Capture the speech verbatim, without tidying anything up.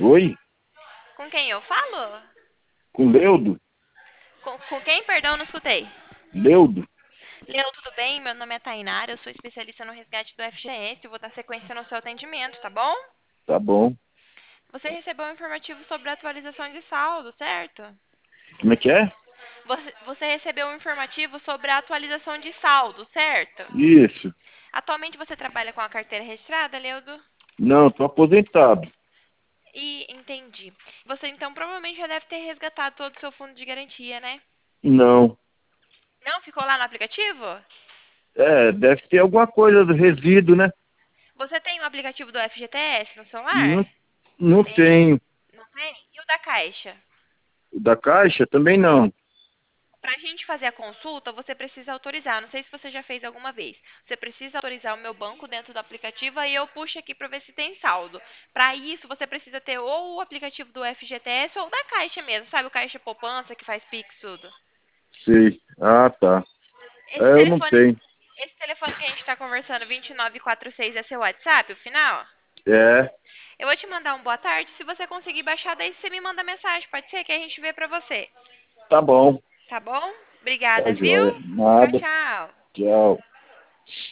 Oi? Com quem eu falo? Com Leudo? Com, com quem? Perdão, não escutei. Leudo? Leo, tudo bem? Meu nome é Tainara, eu sou especialista no resgate do F G S e vou dar sequência no seu atendimento, tá bom? Tá bom. Você recebeu um informativo sobre a atualização de saldo, certo? Como é que é? Você, você recebeu um informativo sobre a atualização de saldo, certo? Isso. Atualmente você trabalha com a carteira registrada, Leudo? Não, tô aposentado. E entendi. Você então provavelmente já deve ter resgatado todo o seu fundo de garantia, né? Não. Não ficou lá no aplicativo? É, deve ter alguma coisa do resíduo, né? Você tem o aplicativo do F G T S no celular? Não, não Tem. tenho. Não tem? E o da Caixa? O da Caixa também não. Para a gente fazer a consulta, você precisa autorizar. Não sei se você já fez alguma vez. Você precisa autorizar o meu banco dentro do aplicativo e eu puxo aqui para ver se tem saldo. Para isso, você precisa ter ou o aplicativo do F G T S ou da Caixa mesmo, sabe? O Caixa Poupança que faz Pix tudo. Sei. Ah, tá. Esse É, eu não telefone, tenho. esse telefone que a gente está conversando, vinte e nove quarenta e seis, é seu WhatsApp, o final? É, Eu vou te mandar um boa tarde. Se você conseguir baixar, daí você me manda mensagem. Pode ser que a gente vê pra você. tá bom. Tá bom? Tá Obrigada, viu? joia. Tchau, Nada. tchau. Tchau.